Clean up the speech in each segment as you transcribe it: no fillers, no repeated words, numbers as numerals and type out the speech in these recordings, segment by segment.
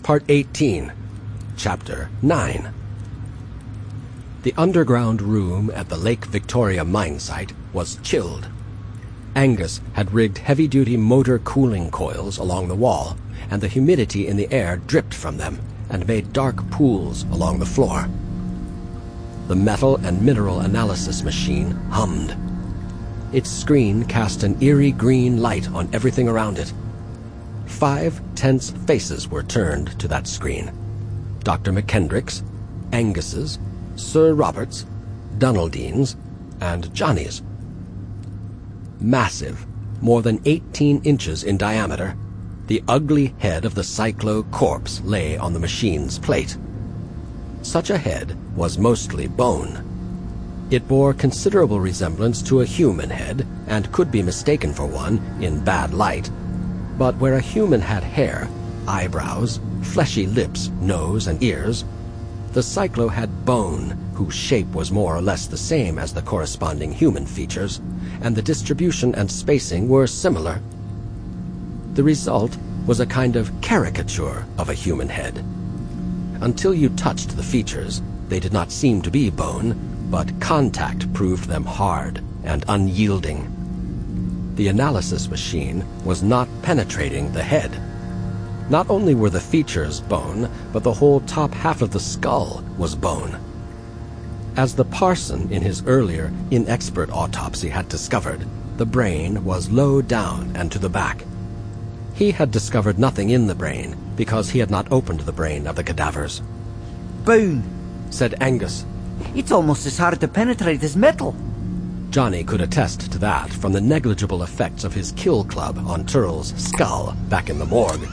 Part 18, Chapter 9. The underground room at the Lake Victoria mine site was chilled. Angus had rigged heavy-duty motor cooling coils along the wall, and the humidity in the air dripped from them and made dark pools along the floor. The metal and mineral analysis machine hummed. Its screen cast an eerie green light on everything around it. 5 tense faces were turned to that screen. Dr. McKendrick's, Angus's, Sir Robert's, Donaldine's, and Johnny's. Massive, more than 18 inches in diameter, the ugly head of the Cyclo corpse lay on the machine's plate. Such a head was mostly bone. It bore considerable resemblance to a human head and could be mistaken for one in bad light. But where a human had hair, eyebrows, fleshy lips, nose, and ears, the Cyclo had bone, whose shape was more or less the same as the corresponding human features, and the distribution and spacing were similar. The result was a kind of caricature of a human head. Until you touched the features, they did not seem to be bone, but contact proved them hard and unyielding. The analysis machine was not penetrating the head. Not only were the features bone, but the whole top half of the skull was bone. As the parson in his earlier, inexpert autopsy had discovered, the brain was low down and to the back. He had discovered nothing in the brain because he had not opened the brain of the cadavers. "Bone," said Angus. "It's almost as hard to penetrate as metal." Johnny could attest to that from the negligible effects of his kill club on Turl's skull back in the morgue.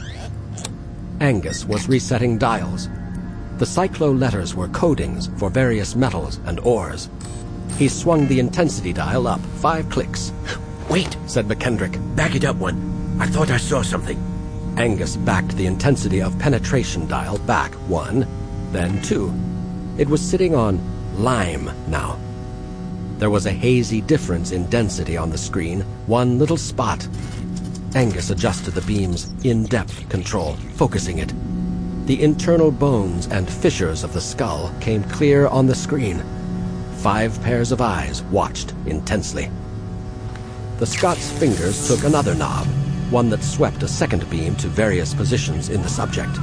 Angus was resetting dials. The Cyclo letters were codings for various metals and ores. He swung the intensity dial up 5 clicks. "Wait," said McKendrick. "Back it up one. I thought I saw something." Angus backed the intensity of penetration dial back 1, then 2. It was sitting on lime now. There was a hazy difference in density on the screen, one little spot. Angus adjusted the beam's in-depth control, focusing it. The internal bones and fissures of the skull came clear on the screen. 5 pairs of eyes watched intensely. The Scots fingers took another knob, one that swept a second beam to various positions in the subject.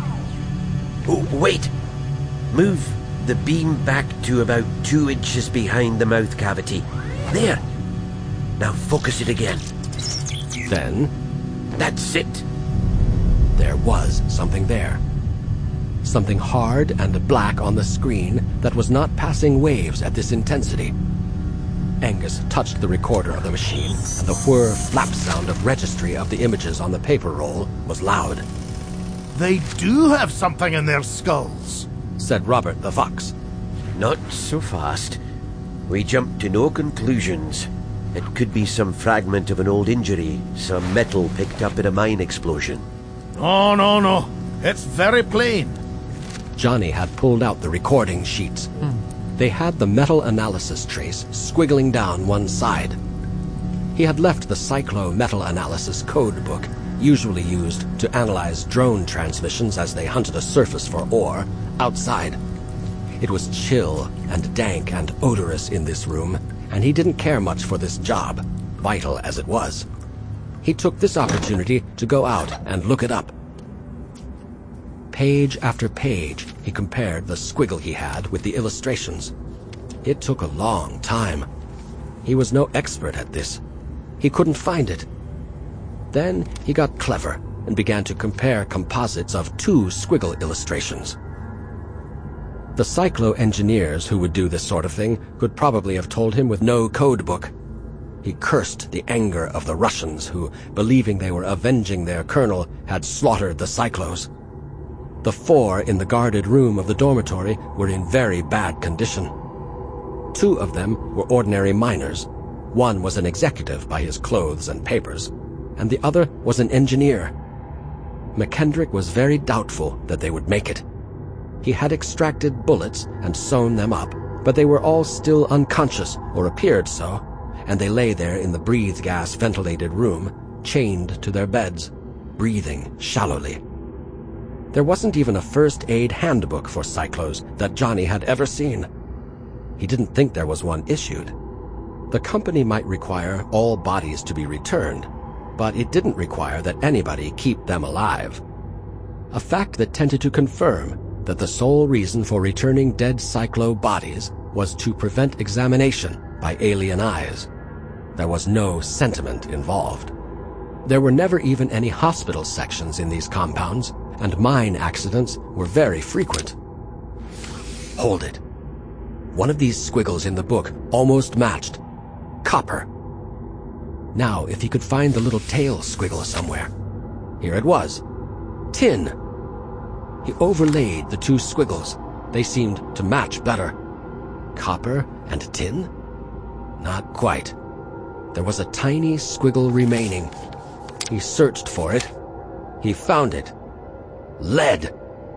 Oh, wait! Move the beam back to about 2 inches behind the mouth cavity. There! Now focus it again. Then, that's it! There was something there. Something hard and black on the screen that was not passing waves at this intensity. Angus touched the recorder of the machine, and the whir flap sound of registry of the images on the paper roll was loud. "They do have something in their skulls," said Robert the Fox. Not so fast. We jumped to no conclusions. It could be some fragment of an old injury, some metal picked up in a mine explosion. "Oh, no. It's very plain." Johnny had pulled out the recording sheets. They had the metal analysis trace squiggling down one side. He had left the Cyclo metal analysis code book, usually used to analyze drone transmissions as they hunted a surface for ore, outside. It was chill and dank and odorous in this room, and he didn't care much for this job, vital as it was. He took this opportunity to go out and look it up. Page after page, he compared the squiggle he had with the illustrations. It took a long time. He was no expert at this. He couldn't find it. Then he got clever and began to compare composites of 2 squiggle illustrations. The Cyclo engineers who would do this sort of thing could probably have told him with no code book. He cursed the anger of the Russians who, believing they were avenging their colonel, had slaughtered the Cyclos. The 4 in the guarded room of the dormitory were in very bad condition. 2 of them were ordinary miners. One was an executive by his clothes and papers, and the other was an engineer. McKendrick was very doubtful that they would make it. He had extracted bullets and sewn them up, but they were all still unconscious, or appeared so, and they lay there in the breathe gas ventilated room, chained to their beds, breathing shallowly. There wasn't even a first aid handbook for cyclos that Johnny had ever seen. He didn't think there was one issued. The company might require all bodies to be returned, but it didn't require that anybody keep them alive. A fact that tended to confirm that the sole reason for returning dead cyclo bodies was to prevent examination by alien eyes. There was no sentiment involved. There were never even any hospital sections in these compounds, and mine accidents were very frequent. Hold it. One of these squiggles in the book almost matched. Copper. Now, if he could find the little tail squiggle somewhere. Here it was. Tin. He overlaid the two squiggles. They seemed to match better. Copper and tin? Not quite. There was a tiny squiggle remaining. He searched for it. He found it. Lead.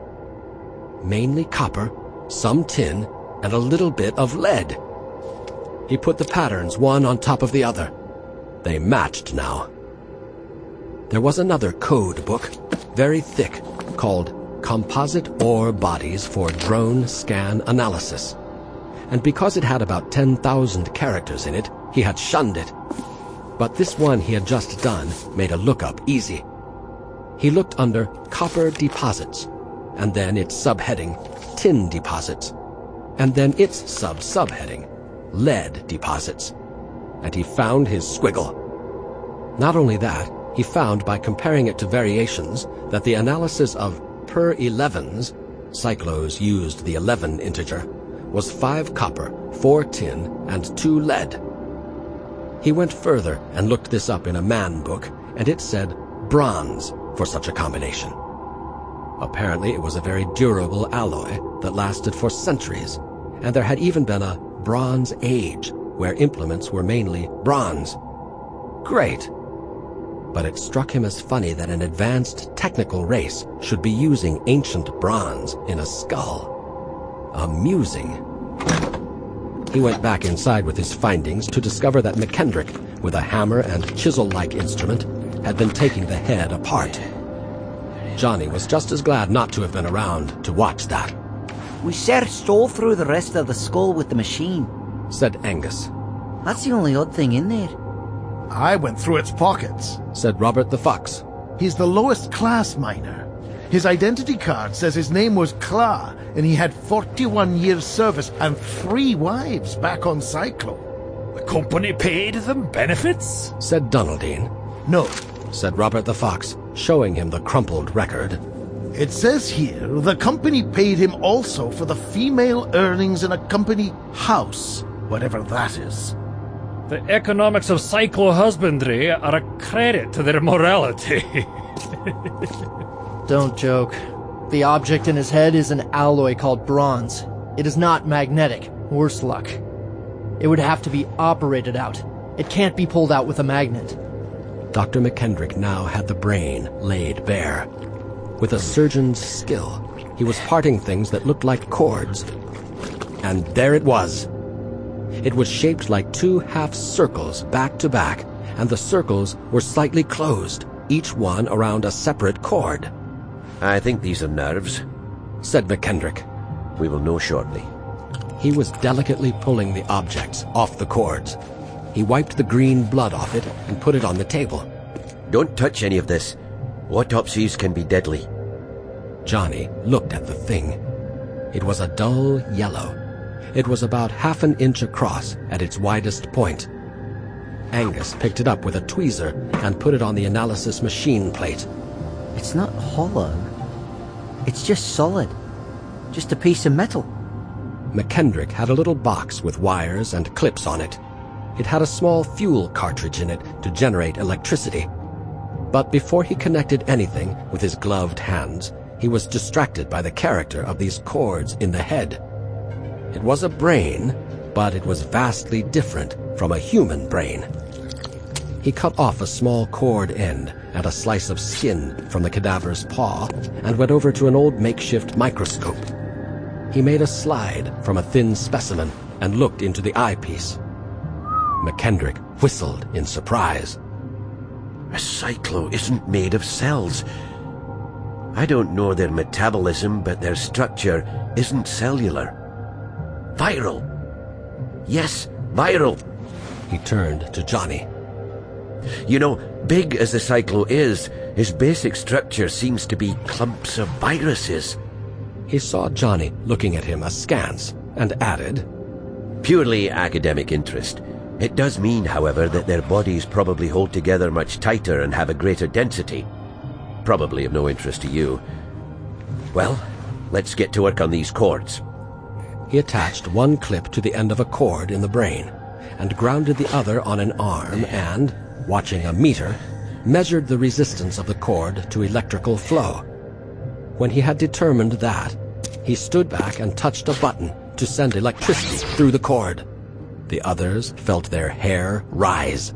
Mainly copper, some tin, and a little bit of lead. He put the patterns one on top of the other. They matched now. There was another code book, very thick, called Composite Ore Bodies for Drone Scan Analysis. And because it had about 10,000 characters in it, he had shunned it. But this one he had just done made a lookup easy. He looked under Copper Deposits, and then its subheading, Tin Deposits, and then its subheading, Lead Deposits. And he found his squiggle. Not only that, he found by comparing it to variations that the analysis of per 11s, cyclos used the 11 integer, was 5 copper, 4 tin, and 2 lead. He went further and looked this up in a man book, and it said bronze for such a combination. Apparently it was a very durable alloy that lasted for centuries, and there had even been a Bronze Age, where implements were mainly bronze. Great! But it struck him as funny that an advanced technical race should be using ancient bronze in a skull. Amusing. He went back inside with his findings to discover that McKendrick, with a hammer and chisel-like instrument, had been taking the head apart. Johnny was just as glad not to have been around to watch that. We searched all through the rest of the skull with the machine, said Angus. That's the only odd thing in there. I went through its pockets, said Robert the Fox. He's the lowest class miner. His identity card says his name was Kla, and he had 41 years service and 3 wives back on Cyclo. The company paid them benefits? Said Donaldine. No, said Robert the Fox, showing him the crumpled record. It says here the company paid him also for the female earnings in a company house, whatever that is. The economics of cyclo-husbandry are a credit to their morality. Don't joke. The object in his head is an alloy called bronze. It is not magnetic, worse luck. It would have to be operated out. It can't be pulled out with a magnet. Dr. McKendrick now had the brain laid bare. With a surgeon's skill, he was parting things that looked like cords. And there it was. It was shaped like 2 half circles back to back, and the circles were slightly closed, each one around a separate cord. I think these are nerves, said McKendrick. We will know shortly. He was delicately pulling the objects off the cords. He wiped the green blood off it and put it on the table. Don't touch any of this. Autopsies can be deadly. Johnny looked at the thing. It was a dull yellow. It was about half an inch across at its widest point. Angus picked it up with a tweezer and put it on the analysis machine plate. It's not hollow. It's just solid. Just a piece of metal. McKendrick had a little box with wires and clips on it. It had a small fuel cartridge in it to generate electricity. But before he connected anything with his gloved hands, he was distracted by the character of these cords in the head. It was a brain, but it was vastly different from a human brain. He cut off a small cord end and a slice of skin from the cadaver's paw and went over to an old makeshift microscope. He made a slide from a thin specimen and looked into the eyepiece. McKendrick whistled in surprise. A cyclo isn't made of cells. I don't know their metabolism, but their structure isn't cellular. Viral. Yes, viral. He turned to Johnny. You know, big as the Cyclo is, his basic structure seems to be clumps of viruses. He saw Johnny looking at him askance and added, Purely academic interest. It does mean, however, that their bodies probably hold together much tighter and have a greater density. Probably of no interest to you. Well, let's get to work on these cords. He attached one clip to the end of a cord in the brain and grounded the other on an arm and, watching a meter, measured the resistance of the cord to electrical flow. When he had determined that, he stood back and touched a button to send electricity through the cord. The others felt their hair rise.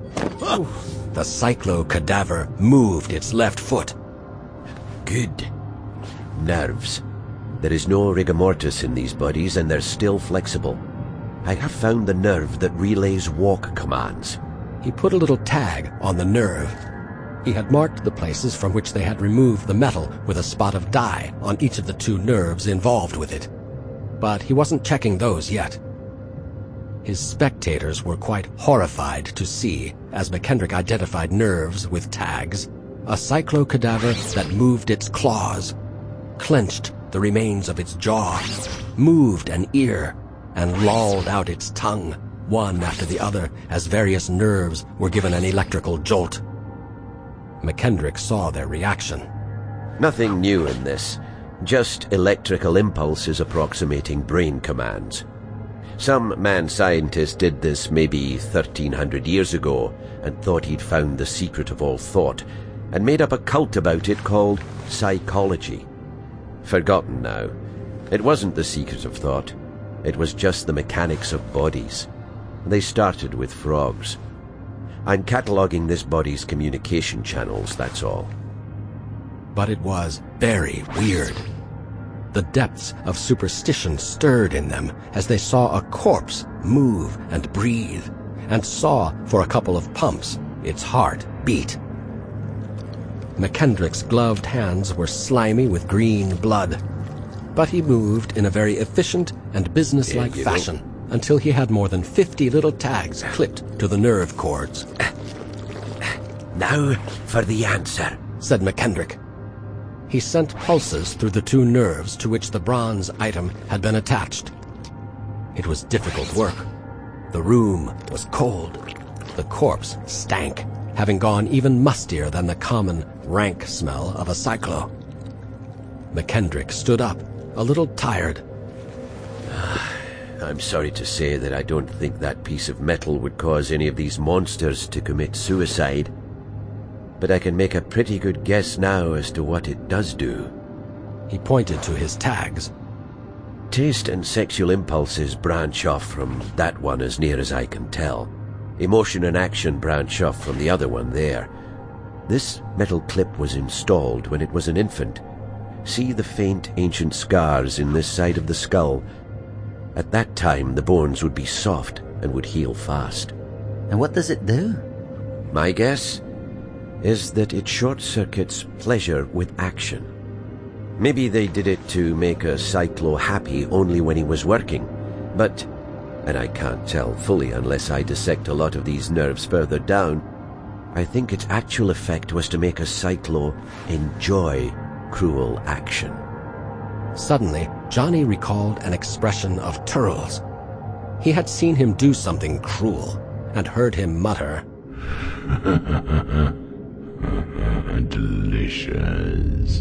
The Cyclo cadaver moved its left foot. Good. Nerves. There is no rigor mortis in these bodies, and they're still flexible. I have found the nerve that relays walk commands. He put a little tag on the nerve. He had marked the places from which they had removed the metal with a spot of dye on each of the two nerves involved with it. But he wasn't checking those yet. His spectators were quite horrified to see, as McKendrick identified nerves with tags, a Cyclo cadaver that moved its claws, clenched the remains of its jaw, moved an ear, and lolled out its tongue, one after the other, as various nerves were given an electrical jolt. McKendrick saw their reaction. Nothing new in this, just electrical impulses approximating brain commands. Some man scientist did this maybe 1,300 years ago and thought he'd found the secret of all thought, and made up a cult about it called psychology. Forgotten now. It wasn't the secret of thought. It was just the mechanics of bodies. They started with frogs. I'm cataloguing this body's communication channels, that's all. But it was very weird. The depths of superstition stirred in them as they saw a corpse move and breathe, and saw, for a couple of pumps, its heart beat. McKendrick's gloved hands were slimy with green blood, but he moved in a very efficient and businesslike fashion until he had more than 50 little tags clipped to the nerve cords. Now for the answer, said McKendrick. He sent pulses through the two nerves to which the bronze item had been attached. It was difficult work. The room was cold. The corpse stank, having gone even mustier than the common, rank smell of a Cyclo. McKendrick stood up, a little tired. I'm sorry to say that I don't think that piece of metal would cause any of these monsters to commit suicide. But I can make a pretty good guess now as to what it does do. He pointed to his tags. Taste and sexual impulses branch off from that one as near as I can tell. Emotion and action branch off from the other one there. This metal clip was installed when it was an infant. See the faint ancient scars in this side of the skull. At that time the bones would be soft and would heal fast. And what does it do? My guess is that it short-circuits pleasure with action. Maybe they did it to make a Cyclo happy only when he was working, but, and I can't tell fully unless I dissect a lot of these nerves further down, I think its actual effect was to make a Cyclo enjoy cruel action. Suddenly, Johnny recalled an expression of Turl's. He had seen him do something cruel, and heard him mutter, Delicious.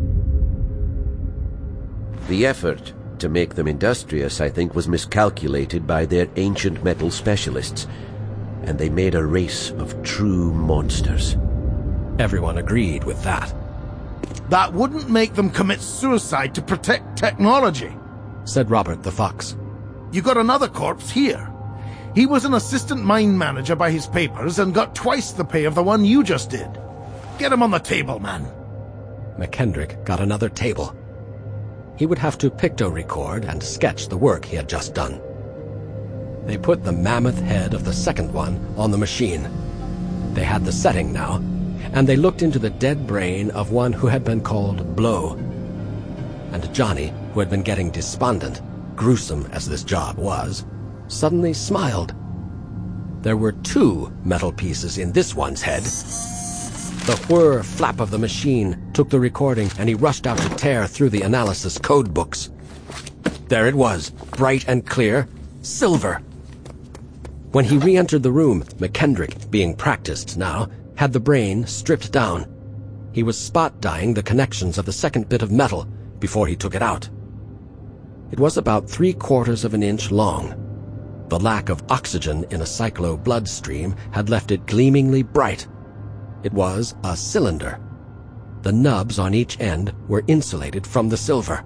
The effort to make them industrious, I think, was miscalculated by their ancient metal specialists, and they made a race of true monsters. Everyone agreed with that. That wouldn't make them commit suicide to protect technology, said Robert the Fox. You got another corpse here. He was an assistant mine manager by his papers and got twice the pay of the one you just did. Get him on the table, man. McKendrick got another table. He would have to picto-record and sketch the work he had just done. They put the mammoth head of the second one on the machine. They had the setting now. and they looked into the dead brain of one who had been called Blow. And Johnny, who had been getting despondent, gruesome as this job was, suddenly smiled. There were 2 metal pieces in this one's head. The whir flap of the machine took the recording, and he rushed out to tear through the analysis code books. There it was, bright and clear, silver. When he re-entered the room, McKendrick, being practiced now, had the brain stripped down. He was spot dyeing the connections of the second bit of metal before he took it out. It was about 3/4 of an inch long. The lack of oxygen in a cyclo bloodstream had left it gleamingly bright. It was a cylinder. The nubs on each end were insulated from the silver.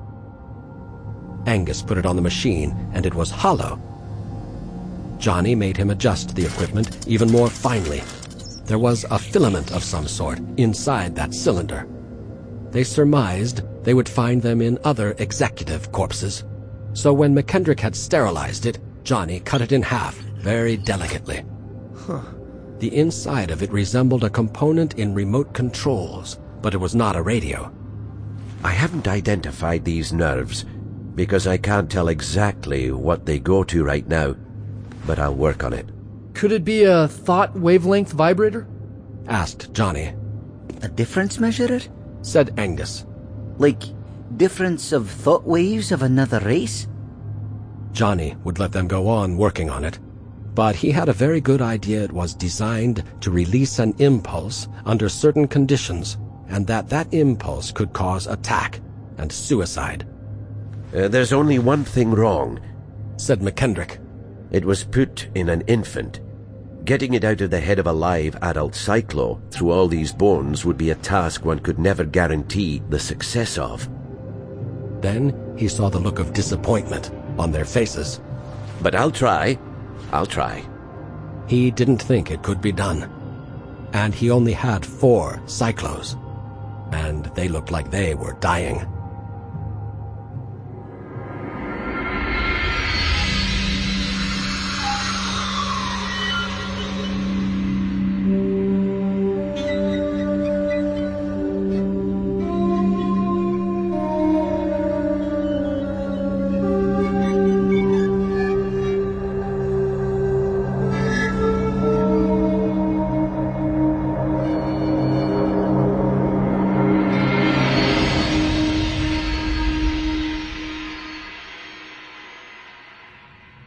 Angus put it on the machine, and it was hollow. Johnny made him adjust the equipment even more finely. There was a filament of some sort inside that cylinder. They surmised they would find them in other executive corpses. So when McKendrick had sterilized it, Johnny cut it in half, very delicately. The inside of it resembled a component in remote controls, but it was not a radio. I haven't identified these nerves because I can't tell exactly what they go to right now, but I'll work on it. Could it be a thought wavelength vibrator? Asked Johnny. A difference measurer? Said Angus. Like difference of thought waves of another race? Johnny would let them go on working on it, but he had a very good idea it was designed to release an impulse under certain conditions, and that impulse could cause attack and suicide. There's only one thing wrong, said McKendrick. It was put in an infant. Getting it out of the head of a live adult cyclo through all these bones would be a task one could never guarantee the success of. Then he saw the look of disappointment on their faces. But I'll try. He didn't think it could be done. And he only had 4 cyclos. And they looked like they were dying.